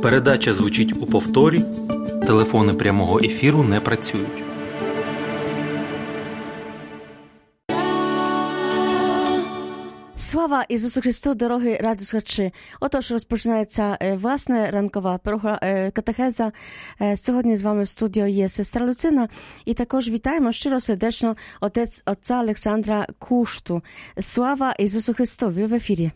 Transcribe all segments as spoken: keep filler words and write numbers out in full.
Передача звучить у повторі. Телефони прямого ефіру не працюють. Слава Ісусу Христу, дорогі радіослухачі! Отож, розпочинається власне ранкова катехеза. Сьогодні з вами в студії є сестра Люцина. І також вітаємо щиро сердечно отець отця Олександра Кушту. Слава Ісусу Христу! Ви в ефірі.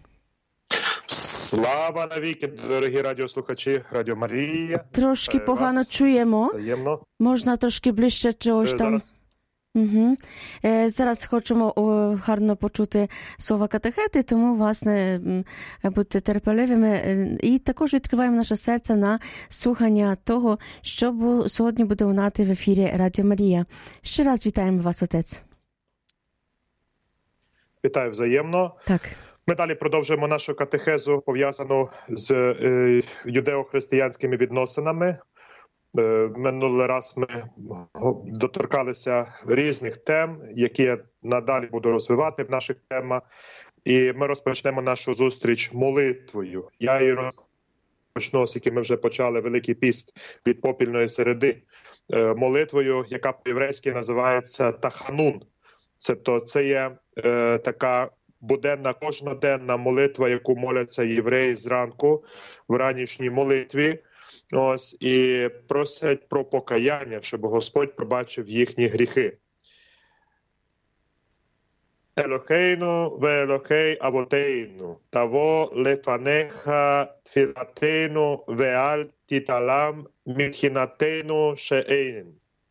Слава навіки, дорогі радіослухачі, Радіо Марія. Трошки Вас погано чуємо. взаємно. Можна трошки ближче чогось там. Зараз. Угу. Е, зараз хочемо о, гарно почути слова катехети, тому, власне, будьте терпеливими. Е, і також відкриваємо наше серце на слухання того, що бу, сьогодні буде лунати в ефірі Радіо Марія. Ще раз вітаємо вас, отець. Вітаю взаємно. Так. Ми далі продовжуємо нашу катехезу, пов'язану з е, юдео-християнськими відносинами. Минулий раз ми доторкалися різних тем, які я надалі буду розвивати в наших темах. І ми розпочнемо нашу зустріч молитвою. Я її розпочну, оскільки ми вже почали Великий піст від попільної середи, молитвою, яка по-єврейськи називається Таханун. Тобто це є е, така буденна, кожноденна молитва, яку моляться євреї зранку в ранішній молитві. Ось, і просять про покаяння, щоб Господь пробачив їхні гріхи. Елохейну ве Елохей авотейну, таво лефанеха тфілатейну веаль тіталам мітхінатейну шеейн.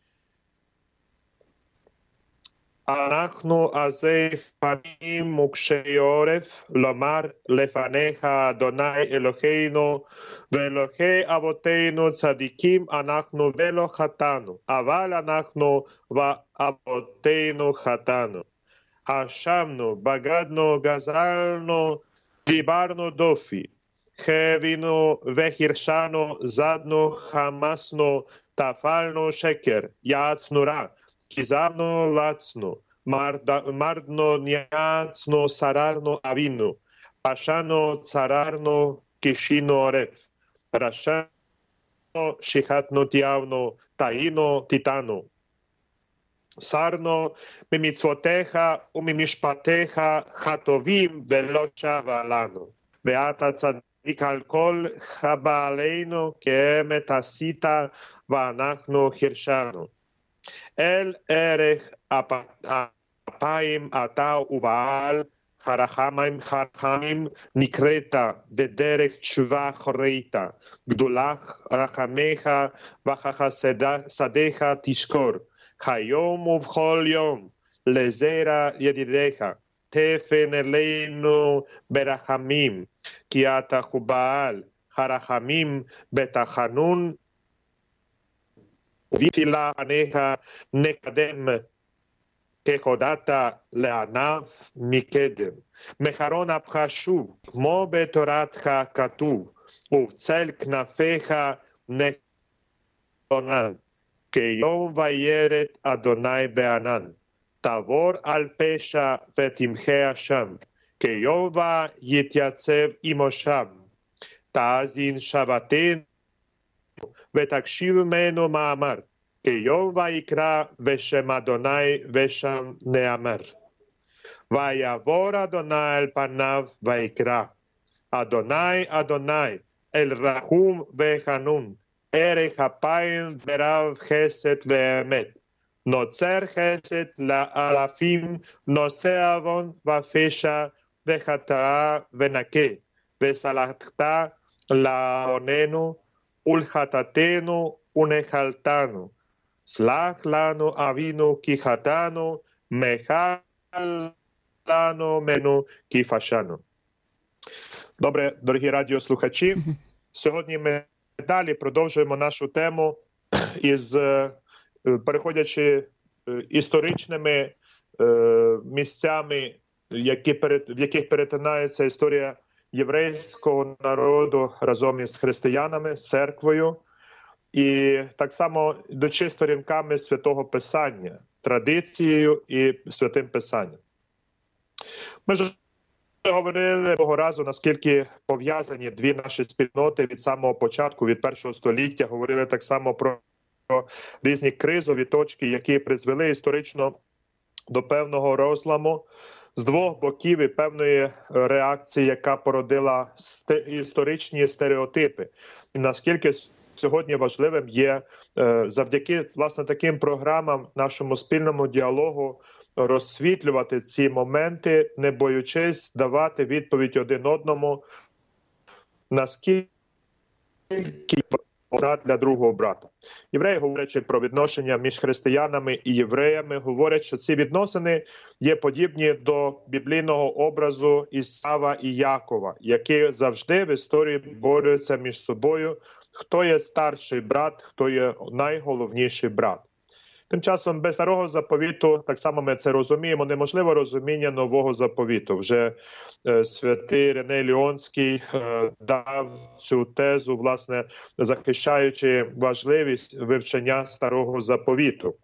אנחנו עזי פנים מוקשי עורף, לומר לפניך אדוני אלוהינו ואלוהי אבותינו צדיקים אנחנו ולא חטאנו, אבל אנחנו ואבותינו חטאנו. האשמנו, בגדנו, גזלנו, דיברנו דופי, חווינו והרשענו, זדנו, חמסנו, טפלנו שקר, יעצנו רע. כיזבנו לצנו, מרדנו ניאצנו, שררנו אבינו, פשענו, צררנו, קישינו עורף, רשענו, שיחתנו, תיעבנו, טעינו, תיתנו. סרנו ממצוותיך וממשפטיך הטובים ולא שבה לנו. ואתה צדיק על כל הבעלינו, כי אמת עשית ואנחנו הרשענו. אל ערך אפיים אתה ובעל חרחמים חרחמים נקראת בדרך תשובה חורית גדולה רחמיך וחסדיך תזכור היום ובכל יום לזרע ידידיך תפן אלינו ברחמים כי אתה הוא בעל חרחמים בתחנון ותפילה עניך נקדם כהודעת לעניו מקדם. מחרון אפך שוב, כמו בתורתך כתוב, ובצל כנפיך נכונן, כיום וירד אדוני בענן. תעבור על פשע ותמחה שם, כיום ויתייצב עמו שם. תאזין שבתנו, ותקשיב ממנו מאמר, כיום ויקרא בשם אדוני ושם נאמר. ויעבור אדוני אל פניו ויקרא, אדוני אדוני אל רחום וחנון, ערך אפיים ורב חסד ואמת, נוצר חסד לאלפים, נושא עוון ופשע וחטאה ונקה, וסלחת לעוננו ולחטאתנו ונחלתנו. סלח לנו אבינו כי חטאנו, מחל לנו מנו כי פשענו. Добре, дорогі радіослухачі, сьогодні ми далі продовжуємо нашу тему із, переходячи історичними місцями, які, в яких перетинається історія єврейського народу разом із християнами, з церквою, і так само йдучи сторінками Святого Писання, традицією і Святим Писанням. Ми вже говорили того разу, наскільки пов'язані дві наші спільноти від самого початку, від першого століття. Говорили так само про різні кризові точки, які призвели історично до певного розламу з двох боків і певної реакції, яка породила історичні стереотипи. І наскільки сьогодні важливим є завдяки, власне, таким програмам, нашому спільному діалогу, розсвітлювати ці моменти, не боючись давати відповідь один одному, наскільки брат для другого брата. Євреї, говорячи про відношення між християнами і євреями, говорять, що ці відносини є подібні до біблійного образу Ісава і Якова, які завжди в історії борються між собою, хто є старший брат, хто є найголовніший брат. Тим часом без старого заповіту, так само ми це розуміємо, неможливо розуміння нового заповіту. Вже е, святий Іриней Ліонський е, дав цю тезу, власне, захищаючи важливість вивчення старого заповіту.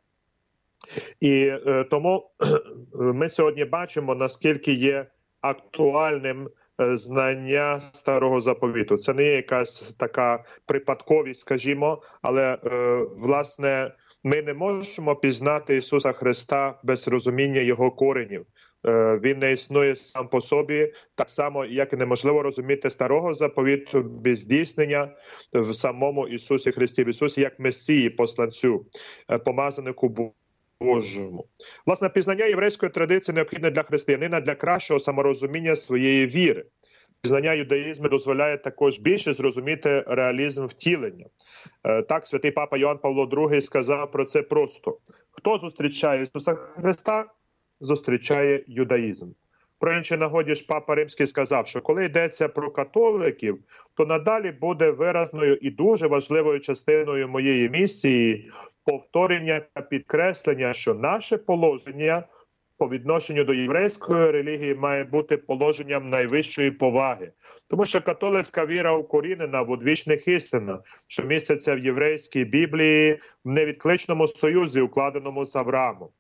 І е, тому ми сьогодні бачимо, наскільки є актуальним е, знання старого заповіту. Це не є якась така припадковість, скажімо, але, е, власне, ми не можемо пізнати Ісуса Христа без розуміння Його коренів. Він не існує сам по собі, так само, як і неможливо розуміти старого заповіту без здійснення в самому Ісусі Христі, в Ісусі як Месії, посланцю, помазанику Божому. Власне, пізнання єврейської традиції необхідне для християнина для кращого саморозуміння своєї віри. Пізнання юдаїзму дозволяє також більше зрозуміти реалізм втілення. Так, святий папа Йоанн Павло другий сказав про це просто. Хто зустрічає Ісуса Христа, зустрічає юдаїзм. Про іншій нагоді ж папа Римський сказав, що коли йдеться про католиків, то надалі буде виразною і дуже важливою частиною моєї місії повторення та підкреслення, що наше положення по відношенню до єврейської релігії має бути положенням найвищої поваги. Тому що католицька віра укорінена в одвічних істинах, що містяться в єврейській Біблії, в невідкличному союзі, укладеному з Авраамом.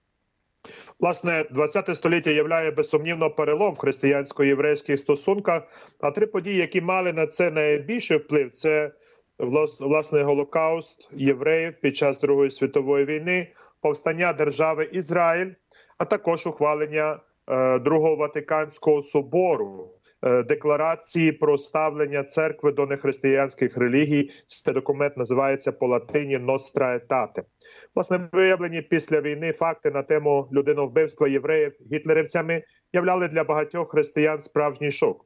Власне, ХХ століття являє безсумнівно перелом в християнсько-єврейських стосунках, а три події, які мали на це найбільший вплив, це власне Голокауст євреїв під час Другої світової війни, повстання держави Ізраїль, а також ухвалення е, Другого Ватиканського собору, е, декларації про ставлення церкви до нехристиянських релігій. Цей документ називається по латині «Nostra Aetate». Власне, виявлені після війни факти на тему людиновбивства євреїв гітлерівцями являли для багатьох християн справжній шок.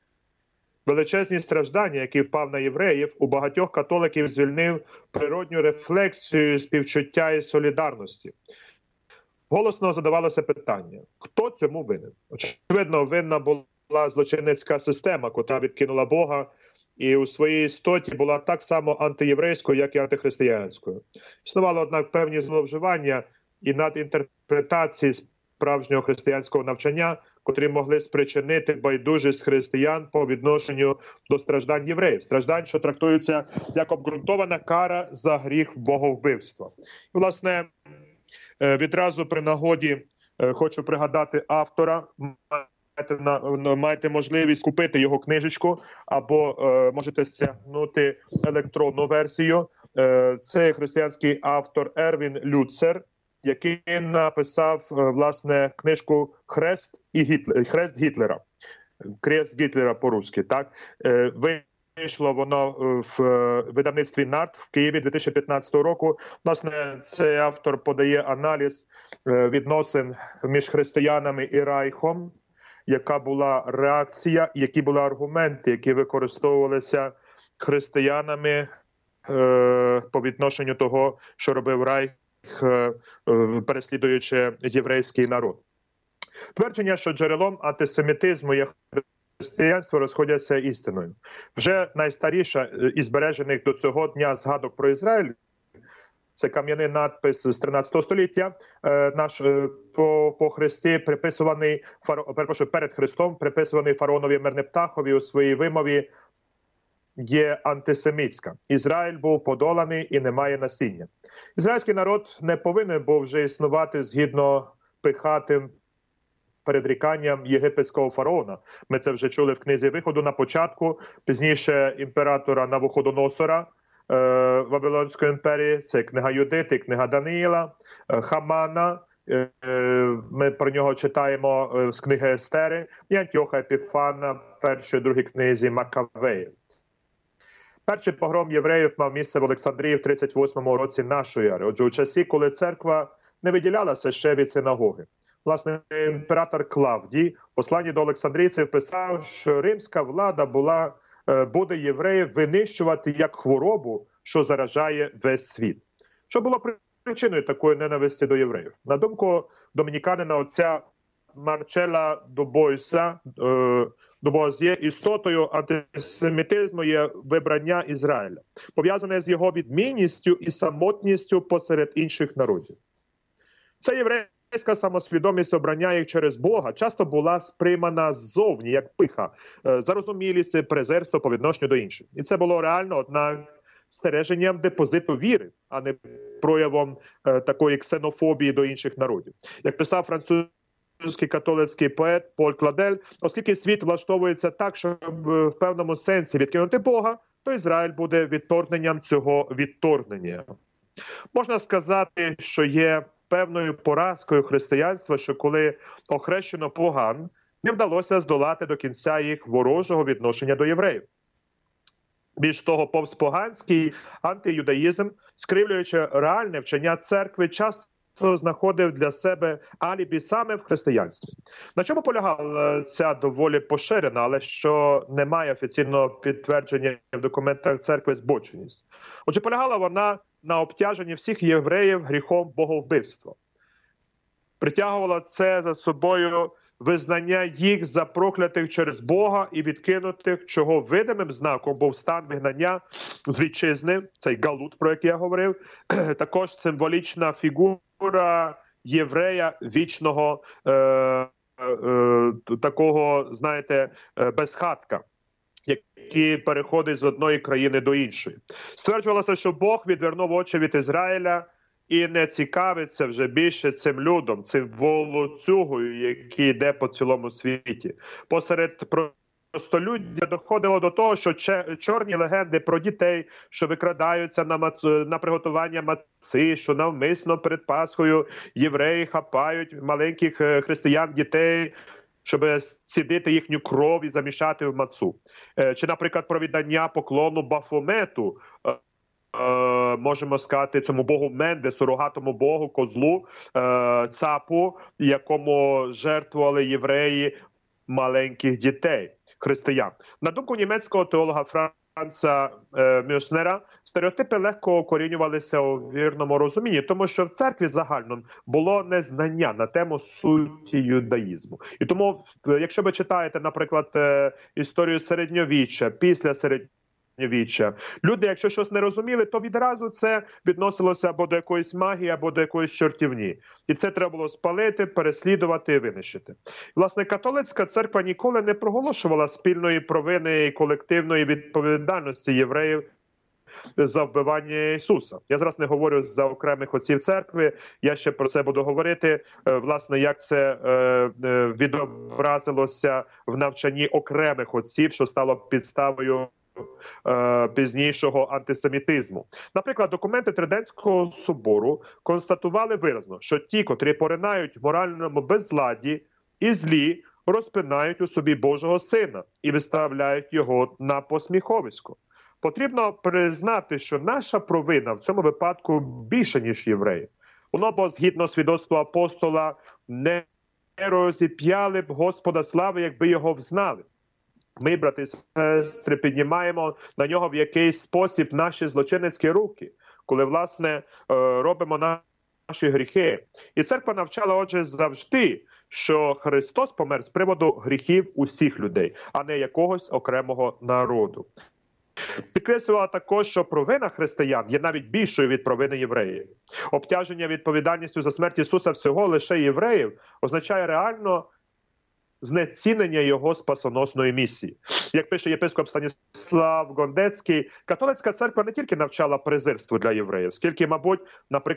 Величезні страждання, які впав на євреїв, у багатьох католиків звільнив природню рефлексію співчуття і солідарності. Голосно задавалося питання, хто цьому винен? Очевидно, винна була злочинницька система, котра відкинула Бога і у своїй істоті була так само антиєврейською, як і антихристиянською. Існували, однак, певні зловживання і надінтерпретації справжнього християнського навчання, котрі могли спричинити байдужість християн по відношенню до страждань євреїв. Страждань, що трактуються як обґрунтована кара за гріх боговбивства. І, власне, відразу при нагоді хочу пригадати автора. Маєте, маєте можливість купити його книжечку або е, можете стягнути електронну версію. Е, це християнський автор Ервін Люцер, який написав е, власне книжку «Хрест і Гітлер, Хрест Гітлера». «Крест Гітлера» по-русски. Так? Е, Вийшло воно в видавництві «Нарт» в Києві дві тисячі п'ятнадцятого року. Власне, цей автор подає аналіз відносин між християнами і Райхом, яка була реакція, які були аргументи, які використовувалися християнами е, по відношенню того, що робив Райх, е, переслідуючи єврейський народ. Твердження, що джерелом антисемітизму є християнство, розходяться істиною. Вже найстаріша із збережених до цього дня згадок про Ізраїль, це кам'яний надпис з тринадцятого століття, е, наш е, по, по Христі, приписуваний, фаро, перепрошую, перед Христом, приписуваний фараонові Мернептахові у своїй вимові, є антисемітська. Ізраїль був подоланий і немає насіння. Ізраїльський народ не повинен був вже існувати згідно пихатим передріканням єгипетського фараона. Ми це вже чули в книзі Виходу на початку, пізніше імператора Навуходоносора е, Вавилонської імперії, це книга Юдити, книга Даниїла, е, Хамана, е, е, ми про нього читаємо е, з книги Естери, і Антіоха Епіфана в першій, другій книзі Маккавеїв. Перший погром євреїв мав місце в Олександрії в тридцять восьмому році нашої ери. Отже, у часі, коли церква не виділялася ще від синагоги. Власне, імператор Клавдій в посланні до олександрійців писав, що римська влада була, буде євреїв винищувати як хворобу, що заражає весь світ. Що було причиною такої ненависті до євреїв? На думку домініканина отця Марчела Дубойса, Дубоз'є, істотою антисемітизму є вибрання Ізраїля, пов'язане з його відмінністю і самотністю посеред інших народів. Це єврейська самосвідомість обрання їх через Бога часто була сприймана ззовні, як пиха, зарозумілість і презирство по відношенню до інших. І це було реально, однак, стереженням депозиту віри, а не проявом е, такої ксенофобії до інших народів. Як писав французький католицький поет Поль Кладель, оскільки світ влаштовується так, щоб в певному сенсі відкинути Бога, то Ізраїль буде відторгненням цього відторгнення. Можна сказати, що є певною поразкою християнства, що коли охрещено поган, не вдалося здолати до кінця їх ворожого відношення до євреїв. Більш того, повспоганський антиюдаїзм, скривлюючи реальне вчення церкви, часто знаходив для себе алібі саме в християнстві. На чому полягала ця доволі поширена, але що не має офіційного підтвердження в документах церкви збоченість? Отже, полягала вона на обтяженні всіх євреїв гріхом боговбивства. Притягувало це за собою визнання їх за проклятих через Бога і відкинутих, чого видимим знаком був стан вигнання з вітчизни, цей галут, про який я говорив, також символічна фігура єврея вічного, е, е, такого, знаєте, безхатка, який переходить з одної країни до іншої. Стверджувалося, що Бог відвернув очі від Ізраїля і не цікавиться вже більше цим людом, цим волоцюгою, який йде по цілому світі. Посеред простолюддя доходило до того, що чорні легенди про дітей, що викрадаються на, мац... на приготування маци, що навмисно перед Пасхою євреї хапають маленьких християн дітей, щоб цідити їхню кров і замішати в мацу. Чи, наприклад, про віддання поклону Бафомету, можемо сказати, цьому богу Менде, сурогатому богу, козлу, цапу, якому жертвували євреї маленьких дітей, християн. На думку німецького теолога Франца Мюснера, стереотипи легко укорінювалися у вірному розумінні, тому що в церкві загальному було незнання на тему суті юдаїзму. І тому, якщо ви читаєте, наприклад, історію середньовіччя, після середньовіччя, Віччя. Люди, якщо щось не розуміли, то відразу це відносилося або до якоїсь магії, або до якоїсь чортівні. І це треба було спалити, переслідувати і винищити. Власне, католицька церква ніколи не проголошувала спільної провини і колективної відповідальності євреїв за вбивання Ісуса. Я зараз не говорю за окремих отців церкви, я ще про це буду говорити, власне, як це відобразилося в навчанні окремих отців, що стало підставою пізнішого антисемітизму. Наприклад, документи Тридентського собору констатували виразно, що ті, котрі поринають в моральному безладі і злі, розпинають у собі Божого Сина і виставляють його на посміховисько. Потрібно признати, що наша провина в цьому випадку більше, ніж євреї. Воно, бо згідно свідоцтва апостола, не розіп'яли б Господа слави, якби його взнали. Ми, брати і сестри, піднімаємо на нього в якийсь спосіб наші злочинницькі руки, коли, власне, робимо наші гріхи. І церква навчала, отже, завжди, що Христос помер з приводу гріхів усіх людей, а не якогось окремого народу. Підкреслювала також, що провина християн є навіть більшою від провини євреїв. Обтяження відповідальністю за смерть Ісуса всього лише євреїв означає реально знецінення його спасоносної місії. Як пише єпископ Станіслав Гондецький, католицька церква не тільки навчала презирству для євреїв, скільки, мабуть, наприклад,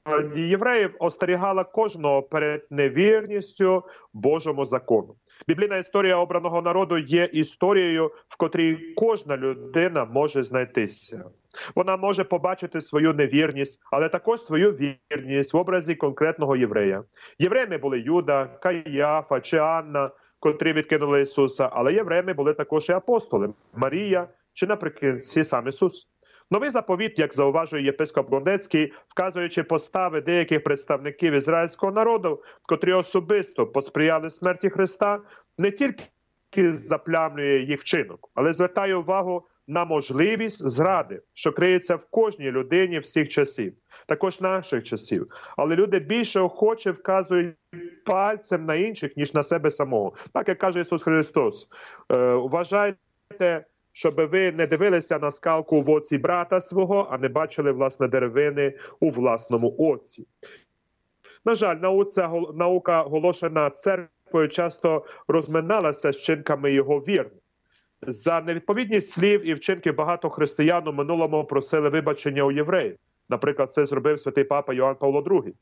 євреїв остерігала кожного перед невірністю Божому закону. Біблійна історія обраного народу є історією, в котрій кожна людина може знайтися. Вона може побачити свою невірність, але також свою вірність в образі конкретного єврея. Євреями були Юда, Каїафа чи Анна, котрі відкинули Ісуса, але євреями були також і апостоли – Марія чи наприкінці сам Ісус. Новий заповіт, як зауважує єпископ Гондецький, вказуючи постави деяких представників ізраїльського народу, котрі особисто посприяли смерті Христа, не тільки заплямлює їх вчинок, але звертає увагу на можливість зради, що криється в кожній людині всіх часів, також наших часів. Але люди більше охоче вказують пальцем на інших, ніж на себе самого. Так, як каже Ісус Христос, е, вважайте, щоб ви не дивилися на скалку в оці брата свого, а не бачили, власне, деревини у власному оці. На жаль, наука, наука оголошена церквою, часто розминалася з вчинками його вірних. За невідповідність слів і вчинків багато християн у минулому просили вибачення у євреїв. Наприклад, це зробив святий папа Йоанн Павло другий.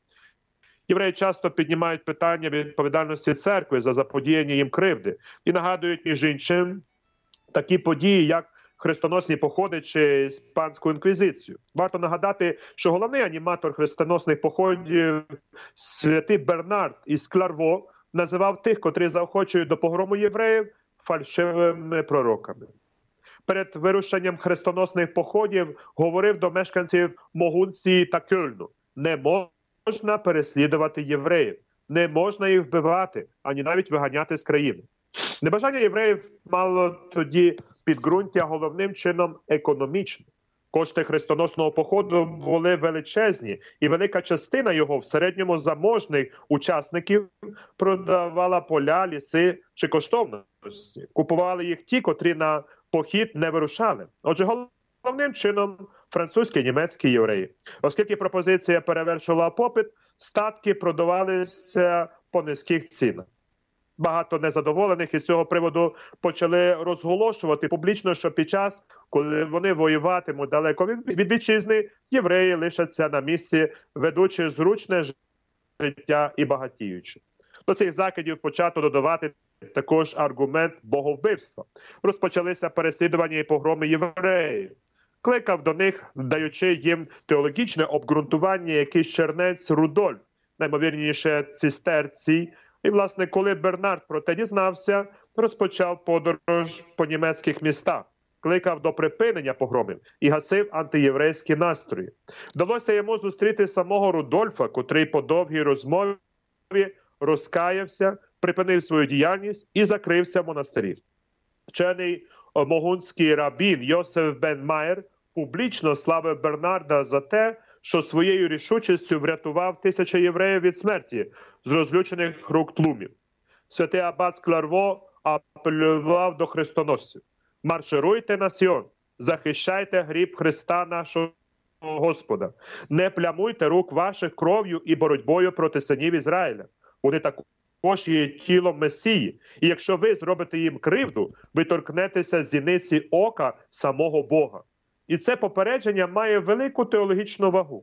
Євреї часто піднімають питання відповідальності церкви за заподіяння їм кривди і нагадують, між іншим, такі події, як хрестоносні походи чи іспанську інквізицію. Варто нагадати, що головний аніматор хрестоносних походів, святий Бернард із Кларво, називав тих, котрі заохочують до погрому євреїв, фальшивими пророками. Перед вирушенням хрестоносних походів говорив до мешканців Могунції та Кьольну: не можна переслідувати євреїв, не можна їх вбивати, ані навіть виганяти з країни. Небажання євреїв мало тоді підґрунтя головним чином економічне. Кошти хрестоносного походу були величезні, і велика частина його в середньому заможних учасників продавала поля, ліси чи коштовності. Купували їх ті, котрі на похід не вирушали. Отже, головним чином французькі і німецькі євреї. Оскільки пропозиція перевершила попит, статки продавалися по низьких цінах. Багато незадоволених із цього приводу почали розголошувати публічно, що під час, коли вони воюватимуть далеко від вітчизни, євреї лишаться на місці, ведучи зручне життя і багатіючи. До цих закидів почато додавати також аргумент боговбивства. Розпочалися переслідування і погроми євреїв. Кликав до них, даючи їм теологічне обґрунтування, якийсь чернець Рудольф, наймовірніше цистерцій. І, власне, коли Бернард про те дізнався, розпочав подорож по німецьких містах, кликав до припинення погромів і гасив антиєврейські настрої. Вдалося йому зустріти самого Рудольфа, котрий по довгій розмові розкаявся, припинив свою діяльність і закрився в монастирі. Вчений могунський рабін Йосеф бен Майер публічно славив Бернарда за те, що своєю рішучістю врятував тисячі євреїв від смерті з розлючених рук тлумів. Святий абат з Кларво апелював до хрестоносців: маршируйте на Сіон, захищайте гріб Христа нашого Господа, не плямуйте рук ваших кров'ю і боротьбою проти синів Ізраїля. Вони також є тілом Месії, і якщо ви зробите їм кривду, ви торкнетеся зіниці ока самого Бога. І це попередження має велику теологічну вагу.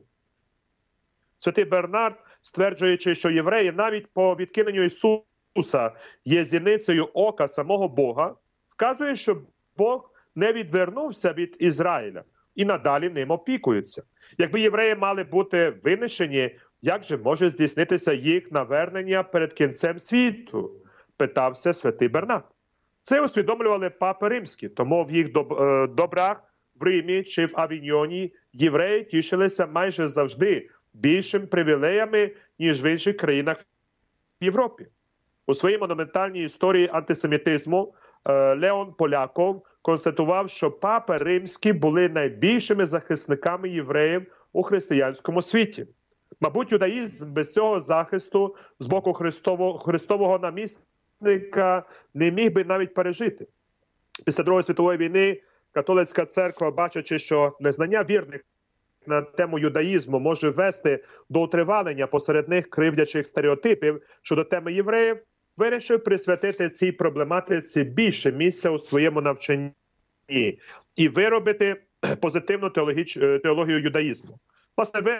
Святий Бернард, стверджуючи, що євреї навіть по відкиненню Ісуса є зіницею ока самого Бога, вказує, що Бог не відвернувся від Ізраїля і надалі ним опікується. Якби євреї мали бути винищені, як же може здійснитися їх навернення перед кінцем світу? Питався святий Бернард. Це усвідомлювали папи римські, тому в їх добрах в Римі чи в Авіньйоні євреї тішилися майже завжди більшим привілеями, ніж в інших країнах в Європі. У своїй монументальній історії антисемітизму Леон Поляков констатував, що папи римські були найбільшими захисниками євреїв у християнському світі. Мабуть, юдаїзм без цього захисту з боку Христового, Христового намісника не міг би навіть пережити. Після Другої світової війни католицька церква, бачачи, що незнання вірних на тему юдаїзму може вести до утривалення посеред них кривдячих стереотипів щодо теми євреїв, вирішив присвятити цій проблематиці більше місця у своєму навчанні і виробити позитивну теологію юдаїзму. Власне,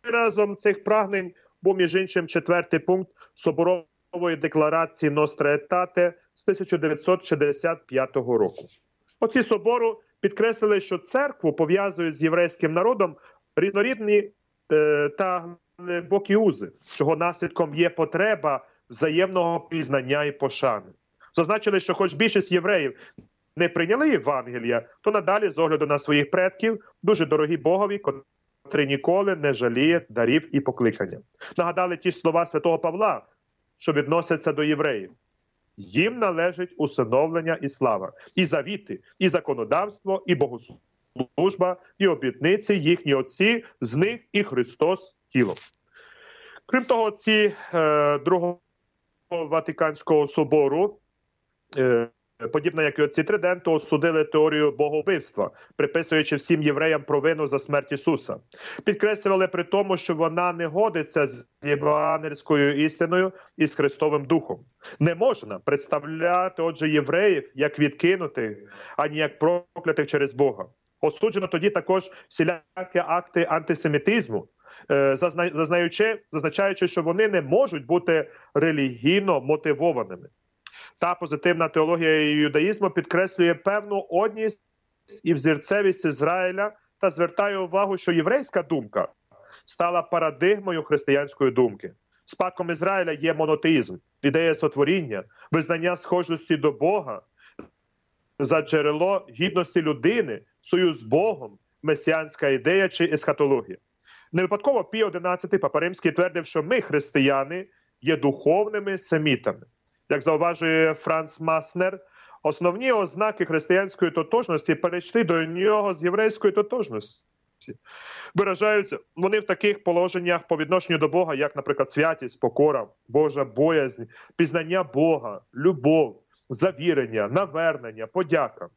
виразом цих прагнень був, між іншим, четвертий пункт Соборової декларації Ностра Етате з тисяча дев'ятсот шістдесят п'ятого року. Оці собору підкреслили, що церкву пов'язують з єврейським народом різнорідні е, та глибокі узи, чого наслідком є потреба взаємного пізнання і пошани. Зазначили, що хоч більшість євреїв не прийняли Євангелія, то надалі, з огляду на своїх предків, дуже дорогі Богові, котрий ніколи не жаліє дарів і покликання. Нагадали ті ж слова святого Павла, що відносяться до євреїв. Їм належить усиновлення і слава, і завіти, і законодавство, і богослужба, і обітниці їхні отці, з них і Христос тіло. Крім того, ці е, Другого Ватиканського собору, е, подібно як і отці Триденту, осудили теорію боговбивства, приписуючи всім євреям провину за смерть Ісуса. Підкреслювали при тому, що вона не годиться з євангельською істиною і з Христовим Духом. Не можна представляти, отже, євреїв як відкинутих, ані як проклятих через Бога. Осуджено тоді також всілякі акти антисемітизму, зазнаючи, зазначаючи, що вони не можуть бути релігійно мотивованими. Та позитивна теологія юдаїзму підкреслює певну одність і взірцевість Ізраїля та звертає увагу, що єврейська думка стала парадигмою християнської думки. Спадком Ізраїля є монотеїзм, ідея сотворіння, визнання схожості до Бога за джерело гідності людини, союз з Богом, месіанська ідея чи есхатологія. Не випадково Пій одинадцятий, Папа Римський, твердив, що ми, християни, є духовними семітами. Як зауважує Франц Маснер, основні ознаки християнської тотожності перейшли до нього з єврейської тотожності. Виражаються вони в таких положеннях по відношенню до Бога, як, наприклад, святість, покора, Божа боязнь, пізнання Бога, любов, завірення, навернення, подяка.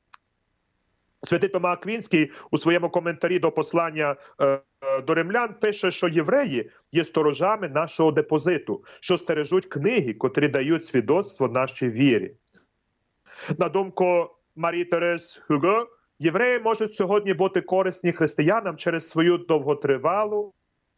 Святий Тома Аквінський у своєму коментарі до послання е, до римлян пише, що євреї є сторожами нашого депозиту, що стережуть книги, котрі дають свідоцтво нашій вірі. На думку Марії Терез Гюго, євреї можуть сьогодні бути корисні християнам через свою довготривалу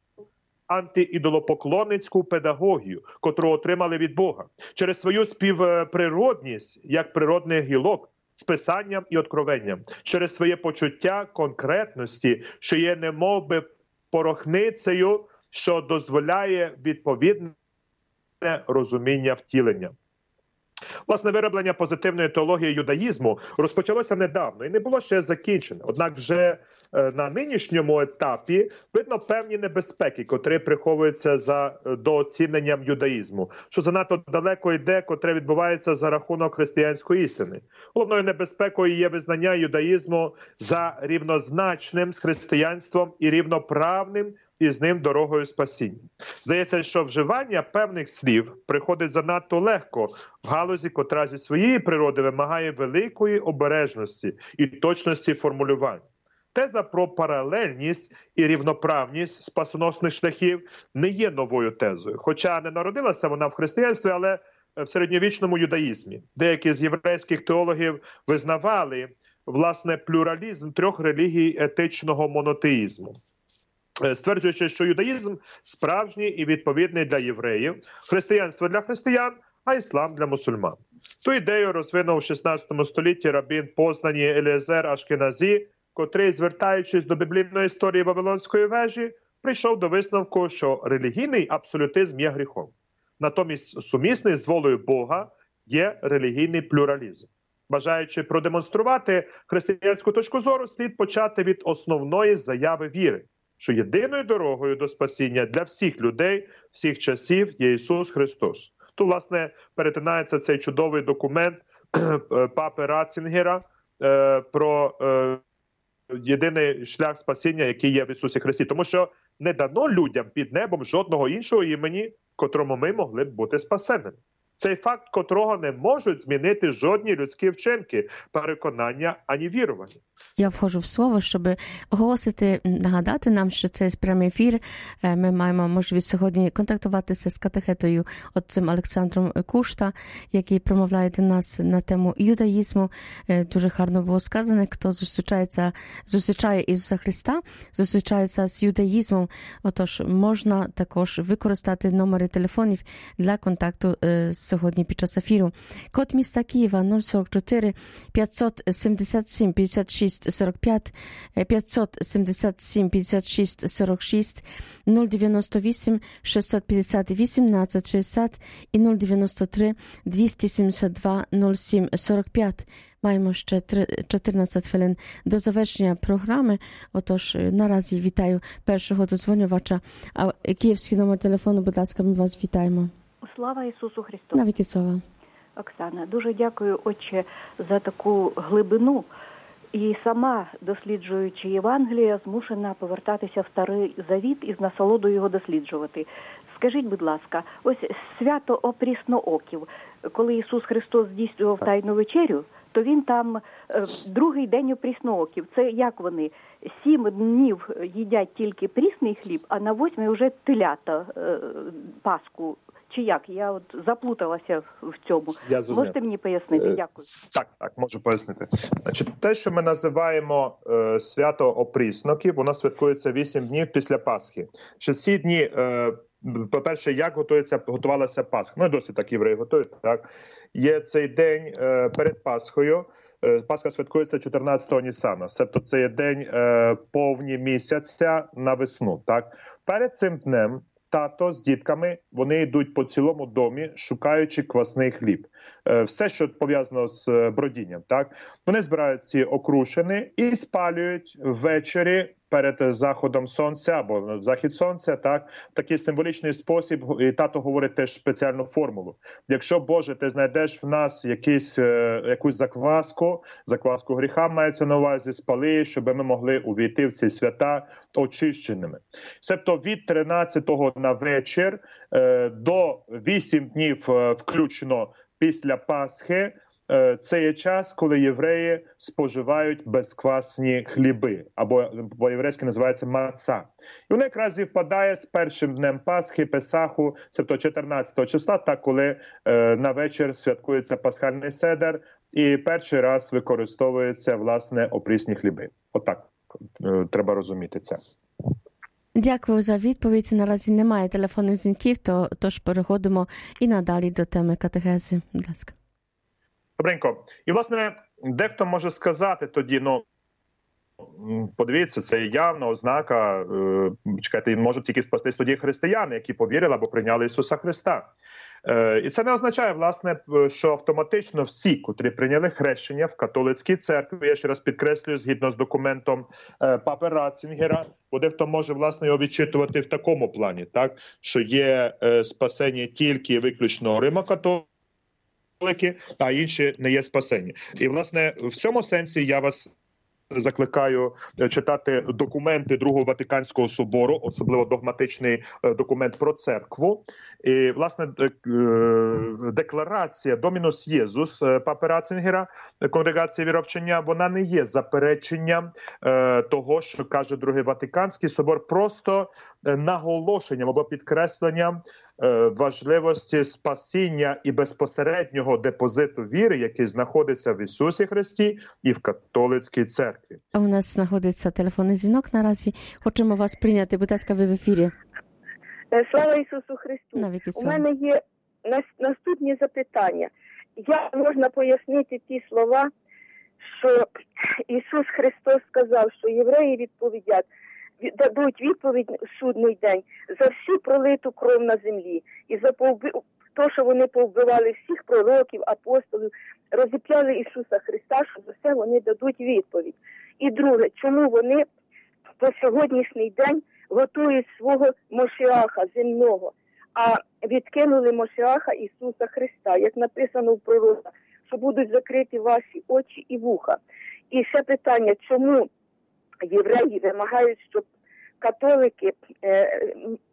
антиідолопоклонницьку педагогію, котру отримали від Бога, через свою співприродність, як природних гілок, з писанням і откровенням, через своє почуття конкретності, що є немовби порохницею, що дозволяє відповідне розуміння втілення. Власне, вироблення позитивної теології юдаїзму розпочалося недавно і не було ще закінчено. Однак вже на нинішньому етапі видно певні небезпеки, котрі приховуються за дооціненням юдаїзму, що занадто далеко йде, котре відбувається за рахунок християнської істини. Головною небезпекою є визнання юдаїзму за рівнозначним з християнством і рівноправним із ним дорогою спасіння. Здається, що вживання певних слів приходить занадто легко в галузі, котра зі своєї природи вимагає великої обережності і точності формулювань. Теза про паралельність і рівноправність спасоносних шляхів не є новою тезою, хоча не народилася вона в християнстві, але в середньовічному юдаїзмі. Деякі з єврейських теологів визнавали, власне, плюралізм трьох релігій етичного монотеїзму, стверджуючи, що юдаїзм справжній і відповідний для євреїв, християнство для християн, а іслам для мусульман. Ту ідею розвинув у шістнадцятому столітті рабін Познані Елієзер Ашкеназі, котрий, звертаючись до біблійної історії Вавилонської вежі, прийшов до висновку, що релігійний абсолютизм є гріхом. Натомість сумісний з волею Бога є релігійний плюралізм. Бажаючи продемонструвати християнську точку зору, слід почати від основної заяви віри, що єдиною дорогою до спасіння для всіх людей, всіх часів є Ісус Христос. Тут, власне, перетинається цей чудовий документ папи Ратцінгера про єдиний шлях спасіння, який є в Ісусі Христі. Тому що не дано людям під небом жодного іншого імені, котрому ми могли б бути спасеними. Цей факт, котрого не можуть змінити жодні людські вчинки, переконання ані вірування. Я входжу в слово, щоб оголосити, нагадати нам, що це прямий ефір. Ми маємо можливість сьогодні контактуватися з катехетою отцем Олександром Кушта, який промовляє до нас на тему юдаїзму. Дуже гарно було сказано, хто зустрічається, зустрічає Ісуса Христа, зустрічається з юдаїзмом. Отож, можна також використати номери телефонів для контакту сьогодні під час ефіру. Код міста Києва нуль сорок чотири п'ятсот сімдесят сім п'ятдесят шість сорок п'ять, п'ятсот сімдесят сім п'ятдесят шість сорок шість, нуль дев'яносто вісім шістсот п'ятдесят вісімнадцять шістдесят і нуль дев'яносто три двісті сімдесят два нуль сім сорок п'ять. Маємо ще чотирнадцять хвилин до завершення програми. Отож, наразі вітаю першого дозвонювача. А київський номер телефону, будь ласка, ми вас вітаємо. Слава Ісусу Христу. Навіки слава. Оксана, дуже дякую, Отче, за таку глибину. І сама, досліджуючи Євангелія, змушена повертатися в Старий Завіт і з насолодою його досліджувати. Скажіть, будь ласка, ось свято Опріснооків, коли Ісус Христос здійснював Тайну вечерю, то він там е, другий день Опріснооків. Це як вони? Сім днів їдять тільки прісний хліб, а на восьмий вже телята, е, Пасху. Чи як? Я от заплуталася в цьому. Можете мені пояснити? Дякую. Так, так, можу пояснити. Значить, те, що ми називаємо е, свято Опрісноків, воно святкується вісім днів після Пасхи. Що ці дні, е, по-перше, як готується, готувалася Пасха? Ну, досі так євреї готують, так? Є цей день е, перед Пасхою. Е, Пасха святкується чотирнадцятого Нісана. Тобто це є день е, повні місяця на весну, так? Перед цим днем тато з дітками, вони йдуть по цілому домі, шукаючи квасний хліб. Все, що пов'язано з бродінням, так? Вони збирають ці окрушини і спалюють ввечері перед заходом сонця або захід сонця, так? В такий символічний спосіб, і тато говорить теж спеціальну формулу. Якщо, Боже, ти знайдеш в нас якісь, якусь закваску, закваску гріха мається на увазі, спали, щоб ми могли увійти в ці свята очищеними. Себто від тринадцятого на вечір до вісім днів включно після Пасхи, це є час, коли євреї споживають безквасні хліби, або по-єврейськи називається маца. І воно якраз зівпадає з першим днем Пасхи, Песаху, тобто чотирнадцятого числа, так, коли е, на вечір святкується пасхальний седер, і перший раз використовуються, власне, опрісні хліби. Отак е, треба розуміти це. Дякую за відповідь. Наразі немає телефонних дзвінків, то, тож переходимо і надалі до теми катехези. Будь ласка. Добренько. І, власне, дехто може сказати тоді, ну, подивіться, це явна ознака, е, чекайте, можуть тільки спастись тоді християни, які повірили або прийняли Ісуса Христа. Е, і це не означає, власне, що автоматично всі, котрі прийняли хрещення в католицькій церкві, я ще раз підкреслюю, згідно з документом е, папи Ратцінгера, бо дехто може, власне, його відчитувати в такому плані, так, що є е, спасення тільки і виключно Римо-католицького, а інші не є спасені. І, власне, в цьому сенсі я вас закликаю читати документи Другого Ватиканського собору, особливо догматичний документ про церкву. І, власне, декларація Домінус Єзус папи Ратцінгера, конгрегації віровчення, вона не є запереченням того, що каже Другий Ватиканський собор, просто наголошенням або підкресленням важливості спасіння і безпосереднього депозиту віри, який знаходиться в Ісусі Христі і в католицькій церкві. А у нас знаходиться телефонний дзвінок наразі. Хочемо вас прийняти, будь ласка, ви в ефірі. Слава Ісусу Христу. Навіки у мене є наступні запитання. Як можна пояснити ті слова, що Ісус Христос сказав, що євреї відповідять, дадуть відповідь в судний день за всю пролиту кров на землі і за те, що вони повбивали всіх пророків, апостолів, розіп'яли Ісуса Христа, що за все вони дадуть відповідь. І друге, чому вони по сьогоднішній день готують свого Мошіаха земного, а відкинули Мошіаха Ісуса Христа, як написано в пророка, що будуть закриті ваші очі і вуха. І ще питання, чому євреї вимагають, щоб католики е,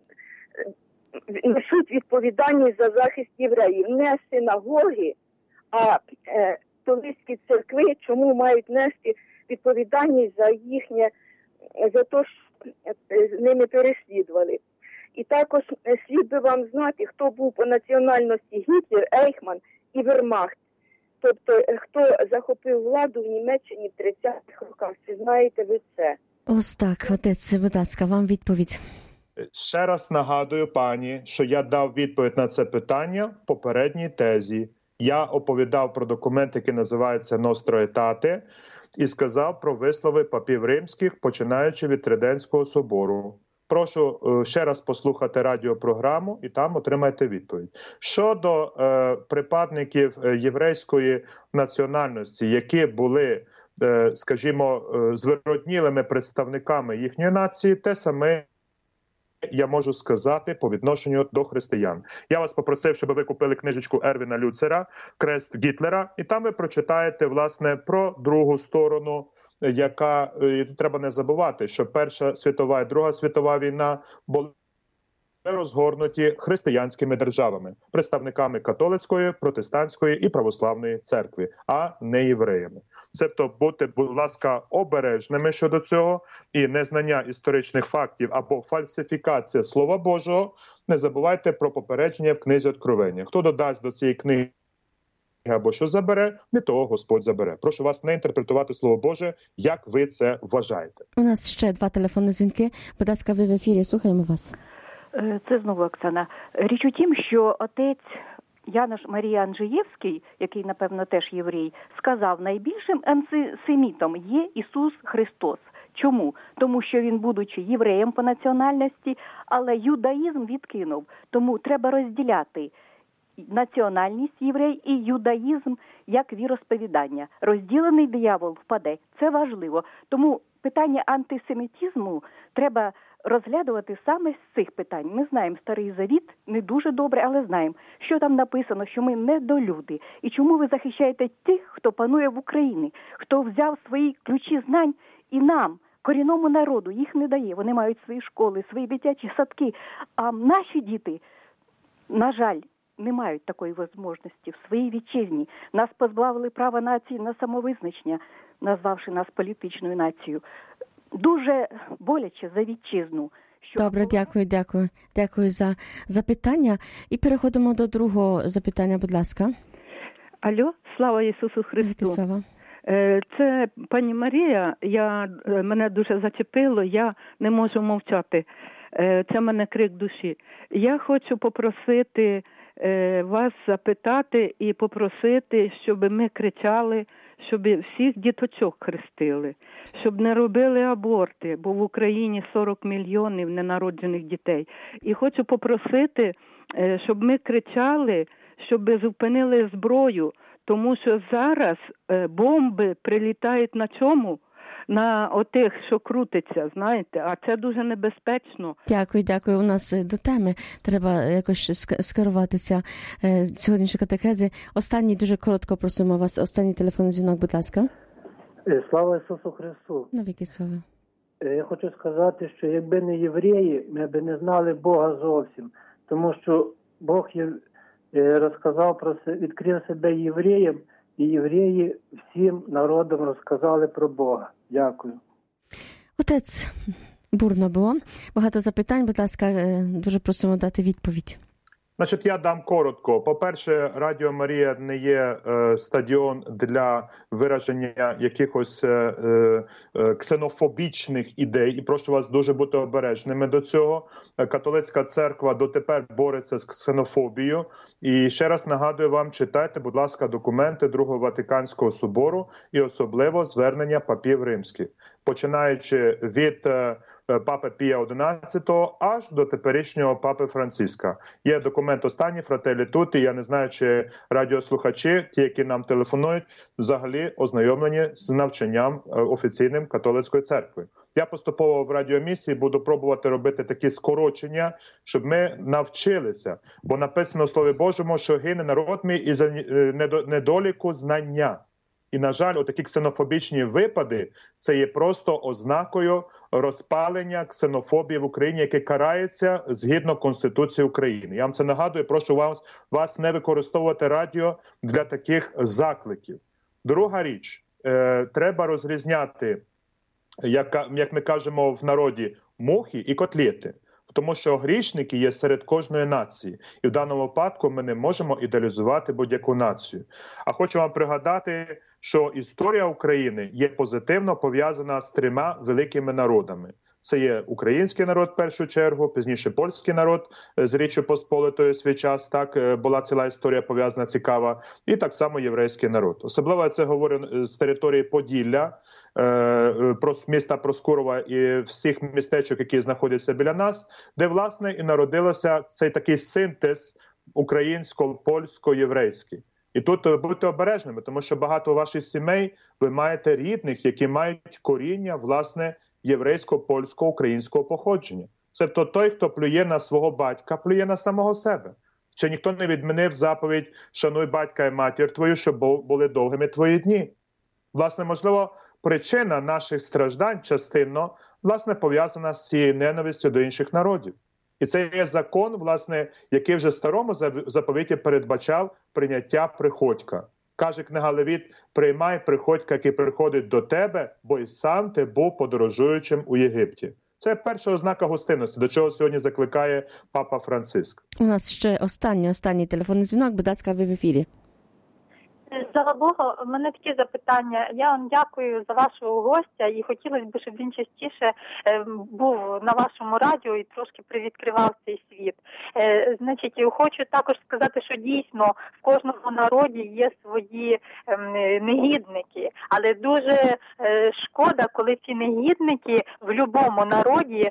несуть відповідальність за захист євреїв. Не синагоги, а е, католицькі церкви, чому мають нести відповідальність за їхнє, за те, що з ними переслідували. І також слід би вам знати, хто був по національності Гітлер, Ейхман і Вермахт. Тобто, хто захопив владу в Німеччині в тридцятих роках. Чи знаєте ви це? Ось так, отець, будь ласка, вам відповідь. Ще раз нагадую, пані, що я дав відповідь на це питання в попередній тезі. Я оповідав про документ, який називається «Ностро Етате», і сказав про вислови папів римських, починаючи від Триденського собору. Прошу ще раз послухати радіопрограму і там отримаєте відповідь. Щодо е, припадників єврейської національності, які були, е, скажімо, е, звироднілими представниками їхньої нації, те саме я можу сказати по відношенню до християн. Я вас попросив, щоб ви купили книжечку Ервіна Люцера «Крест Гітлера», і там ви прочитаєте, власне, про другу сторону, яка, треба не забувати, що Перша світова і Друга світова війна були розгорнуті християнськими державами, представниками католицької, протестантської і православної церкви, а не євреями. Тобто будьте, будь ласка, обережними щодо цього, і незнання історичних фактів або фальсифікація Слова Божого, не забувайте про попередження в книзі Откровення. Хто додасть до цієї книги або що забере, не того Господь забере. Прошу вас не інтерпретувати Слово Боже, як ви це вважаєте. У нас ще два телефонні дзвінки. Будь ласка, ви в ефірі, слухаємо вас. Це знову Оксана. Річ у тім, що отець Янош Марія Анджеєвський, який, напевно, теж єврей, сказав, найбільшим антисемітом є Ісус Христос. Чому? Тому що він, будучи євреєм по національності, але юдаїзм відкинув. Тому треба розділяти національність єврей і юдаїзм як віросповідання. Розділений диявол впаде. Це важливо. Тому питання антисемітизму треба розглядувати саме з цих питань. Ми знаємо Старий Завіт не дуже добре, але знаємо, що там написано, що ми недолюди. І чому ви захищаєте тих, хто панує в Україні, хто взяв свої ключі знань і нам, корінному народу, їх не дає. Вони мають свої школи, свої дитячі садки. А наші діти, на жаль, не мають такої можливості в своїй вітчизні. Нас позбавили права нації на самовизначення, назвавши нас політичною нацією. Дуже боляче за вітчизну. Що... Добре, дякую, дякую. Дякую за запитання. І переходимо до другого запитання, будь ласка. Алло, слава Ісусу Христу. Слава. Це пані Марія, я, мене дуже зачепило, я не можу мовчати. Це мене крик душі. Я хочу попросити вас запитати і попросити, щоб ми кричали, щоб всіх діточок хрестили, щоб не робили аборти, бо в Україні сорок мільйонів ненароджених дітей. І хочу попросити, щоб ми кричали, щоб зупинили зброю, тому що зараз бомби прилітають на чому? На отих, що крутиться, знаєте, а це дуже небезпечно. Дякую, дякую. У нас до теми треба якось скеруватися сьогоднішньої катехези. Останній, дуже коротко просимо вас, останній телефонний дзвінок, будь ласка. Слава Ісусу Христу. Навіки слава. Я хочу сказати, що якби не євреї, ми б не знали Бога зовсім, тому що Бог розказав про себе, відкрив себе євреям, і євреї всім народам розказали про Бога. Дякую. Отець, бурно було. Багато запитань, будь ласка, дуже просимо дати відповідь. Значить, я дам коротко. По-перше, Радіо Марія не є е, стадіон для вираження якихось е, е, ксенофобічних ідей. І прошу вас дуже бути обережними до цього. Католицька церква дотепер бореться з ксенофобією. І ще раз нагадую вам, читайте, будь ласка, документи Другого Ватиканського собору і особливо звернення папів римських. Починаючи від е, папи Пія одинадцятого аж до теперішнього папи Франциска. Є документ останній «Фрателі Туті». Я не знаю, чи радіослухачі, ті, які нам телефонують, взагалі ознайомлені з навчанням офіційним католицької церкви. Я поступово в радіомісії буду пробувати робити такі скорочення, щоб ми навчилися. Бо написано в Слові Божому, що гине народ мій із недоліку знання. І, на жаль, отакі ксенофобічні випади – це є просто ознакою розпалення ксенофобії в Україні, яке карається згідно Конституції України. Я вам це нагадую, прошу вас, вас не використовувати радіо для таких закликів. Друга річ. е, треба розрізняти, як, як ми кажемо в народі, мухи і котлети. Тому що грішники є серед кожної нації. І в даному випадку ми не можемо ідеалізувати будь-яку націю. А хочу вам пригадати, що історія України є позитивно пов'язана з трьома великими народами. Це є український народ в першу чергу, пізніше польський народ з Річчю Посполитою свій час, так, була ціла історія пов'язана цікава, і так само єврейський народ. Особливо я це говорю з території Поділля, про міста Проскурова і всіх містечок, які знаходяться біля нас, де, власне, і народилося цей такий синтез українсько-польсько-єврейський. І тут будьте обережними, тому що багато ваших сімей ви маєте рідних, які мають коріння, власне, єврейсько-польсько-українського походження. Тобто той, хто плює на свого батька, плює на самого себе. Чи ніхто не відмінив заповідь «Шануй батька і матір твою, щоб були довгими твої дні». Власне, можливо, причина наших страждань частинно, власне, пов'язана з цією ненавистю до інших народів. І це є закон, власне, який вже в старому заповіті передбачав прийняття приходька. Каже книга Левіт: «Приймай приходька, який приходить до тебе, бо й сам ти був подорожуючим у Єгипті». Це перша ознака гостинності, до чого сьогодні закликає Папа Франциск. У нас ще останній, останній телефонний дзвінок, будь ласка, ви в ефірі. Слава Богу, у мене такі запитання. Я вам дякую за вашого гостя і хотілося б, щоб він частіше був на вашому радіо і трошки привідкривав цей світ. Значить, хочу також сказати, що дійсно в кожному народі є свої негідники, але дуже шкода, коли ці негідники в будь-якому народі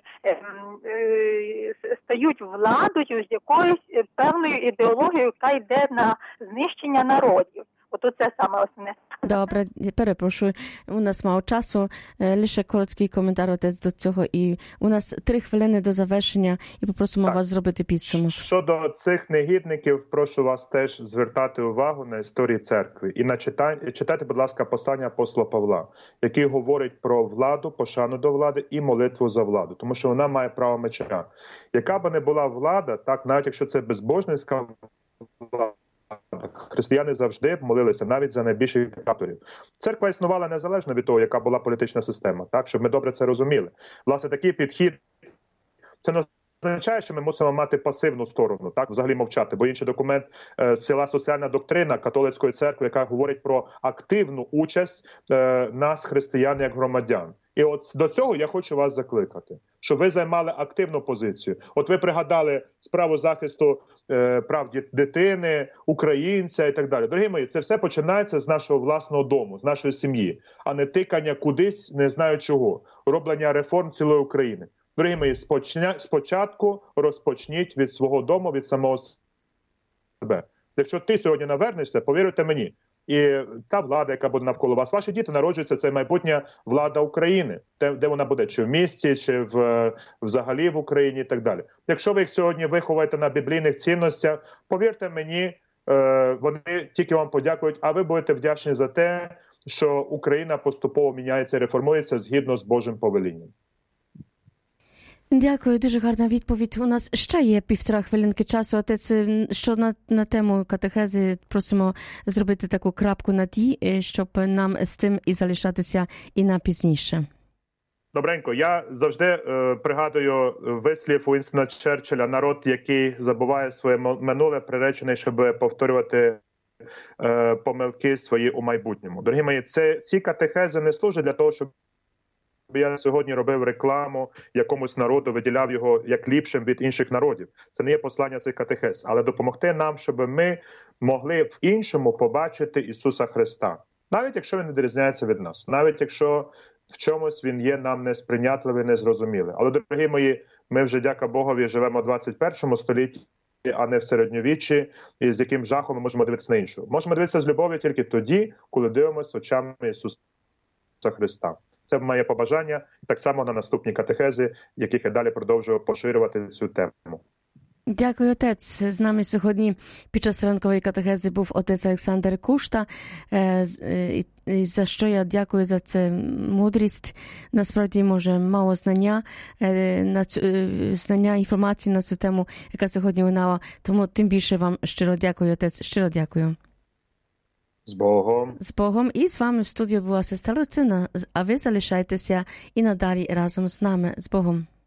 стають владою з якоюсь певною ідеологією, яка йде на знищення народів. От це саме основне. Добре, перепрошую. У нас мало часу. Лише короткий коментар отець до цього. І у нас три хвилини до завершення. І попросимо так. вас зробити підсумок. Щодо цих негідників, прошу вас теж звертати увагу на історії церкви. І на читайте, читайте, будь ласка, послання апостола Павла, який говорить про владу, пошану до влади і молитву за владу. Тому що вона має право меча. Яка б не була влада, так, навіть якщо це безбожницька влада, християни завжди молилися навіть за найбільших диктаторів. Церква існувала незалежно від того, яка була політична система, так, щоб ми добре це розуміли. Власне, такий підхід, це не означає, що ми мусимо мати пасивну сторону, так, взагалі мовчати, бо інший документ, ціла соціальна доктрина католицької церкви, яка говорить про активну участь нас, християн, як громадян. І от до цього я хочу вас закликати, щоб ви займали активну позицію. От ви пригадали справу захисту е, прав дитини, українця і так далі. Дорогі мої, це все починається з нашого власного дому, з нашої сім'ї, а не тикання кудись, не знаю чого, роблення реформ цілої України. Дорогі мої, спочня, спочатку розпочніть від свого дому, від самого себе. Якщо ти сьогодні навернешся, повірте мені, і та влада, яка буде навколо вас, ваші діти народжуються, це майбутня влада України, де, де вона буде, чи в місті, чи в, взагалі в Україні і так далі. Якщо ви їх сьогодні виховаєте на біблійних цінностях, повірте мені, е, вони тільки вам подякують, а ви будете вдячні за те, що Україна поступово міняється і реформується згідно з Божим повелінням. Дякую, дуже гарна відповідь. У нас ще є півтора хвилинки часу. Отець, що на, на тему катехези просимо зробити таку крапку на ті, щоб нам з тим і залишатися і на пізніше. Добренько, я завжди е, пригадую вислів Уінстона Черчилля: народ, який забуває своє минуле, приречений, щоб повторювати е, помилки свої у майбутньому. Дорогі мої, це, ці катехези не служать для того, щоб я сьогодні робив рекламу якомусь народу, виділяв його як ліпшим від інших народів. Це не є послання цих катехез, але допомогти нам, щоб ми могли в іншому побачити Ісуса Христа. Навіть якщо Він відрізняється від нас, навіть якщо в чомусь Він є нам несприйнятливий, незрозумілий. Але, дорогі мої, ми вже, дяка Богові, живемо в двадцять першому столітті, а не в середньовіччі, і з яким жахом ми можемо дивитися на іншого. Можемо дивитися з любов'ю тільки тоді, коли дивимося очами Ісуса Христа. Це моє побажання, так само на наступні катехези, яких я далі продовжую поширювати цю тему. Дякую, отець. З нами сьогодні під час ранкової катехези був отець Олександр Кушта, за що я дякую за це мудрість. Насправді, може, мало знання, знання інформації на цю тему, яка сьогодні лунала. Тому тим більше вам щиро дякую, отець, щиро дякую. З Богом. З Богом. І з вами в студії була сестра Люцина, а ви залишайтеся і надалі разом з нами. З Богом.